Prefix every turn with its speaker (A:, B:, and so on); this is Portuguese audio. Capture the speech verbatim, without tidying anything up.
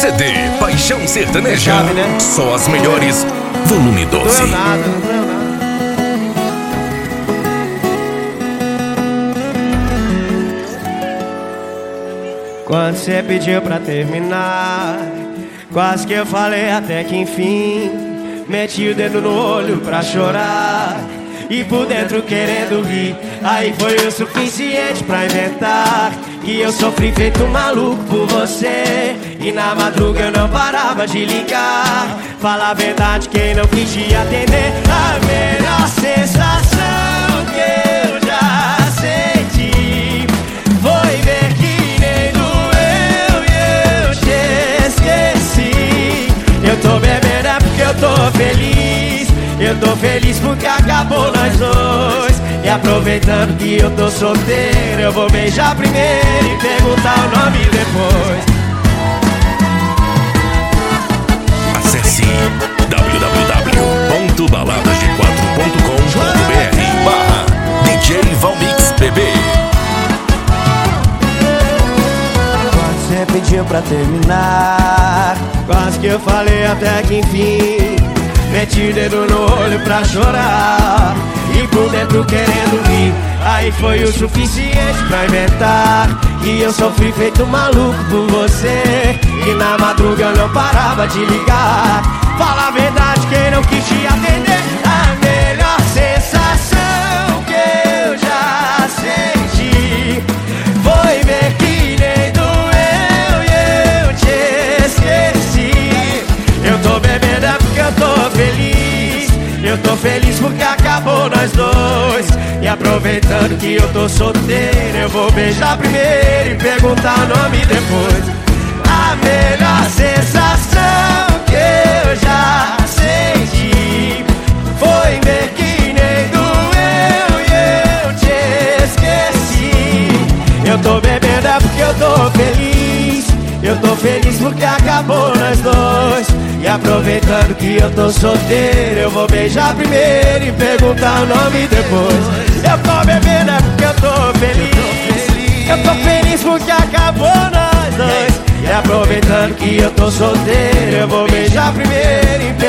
A: C D Paixão Sertaneja.
B: Sabe, né?
A: Só as melhores. Volume doze.
B: Não é nada, não é nada. Quando você pediu pra terminar, quase que eu falei até que enfim. Meti o dedo no olho pra chorar e por dentro querendo rir. Aí foi o suficiente pra inventar que eu sofri feito um maluco por você. E na madruga eu não parava de ligar. Fala a verdade, quem não quis te atender. A melhor sensação que eu já senti foi ver que nem doeu e eu te esqueci. Eu tô bebendo é porque eu tô feliz. Eu tô feliz porque acabou nós dois. E aproveitando que eu tô solteiro, eu vou beijar primeiro e perguntar o nome depois.
A: Acesse w w w ponto baladas g quatro ponto com ponto b r barra D J Valmix B B.
B: Quando você pediu pra terminar, quase que eu falei até que enfim. Meti o dedo no olho pra chorar e por dentro querendo rir. Aí foi o suficiente pra inventar que eu sofri feito maluco por você. E na madruga eu não parava de ligar. Fala a verdade, quem não quis te atender. A melhor sensação que eu já senti foi ver que nem doeu e eu te esqueci. Eu tô bebendo é porque eu tô feliz. Eu tô feliz porque acabou nós dois. E aproveitando que eu tô solteiro, eu vou beijar primeiro e perguntar o nome depois. A melhor sensação que eu já senti foi ver que nem doeu e eu te esqueci. Eu tô bebendo é porque eu tô feliz. Eu tô feliz porque acabou nós dois. E aproveitando que eu tô solteiro, eu vou beijar primeiro e perguntar o nome depois. Eu tô bebendo é porque eu tô feliz. Eu tô feliz porque acabou nós dois. E aproveitando que eu tô solteiro, eu vou beijar primeiro e perguntar